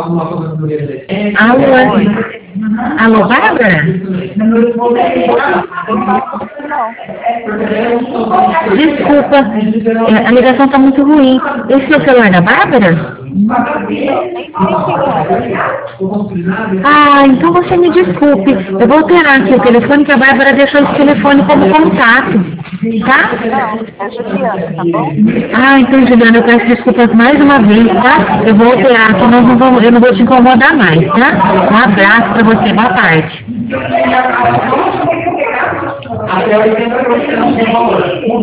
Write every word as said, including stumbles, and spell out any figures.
Alô? Alô, Bárbara? Desculpa, é, a ligação está muito ruim. Esse é o celular da Bárbara? Ah, então você me desculpe. Eu vou alterar aqui o telefone, que a Bárbara deixou esse telefone como contato. Tá? Não, é Juliana, tá bom? Ah, então, Juliana, eu peço desculpas mais uma vez, tá? Eu vou alterar aqui, nós não vamos, eu não vou te incomodar mais, tá? Um abraço pra você, boa tarde.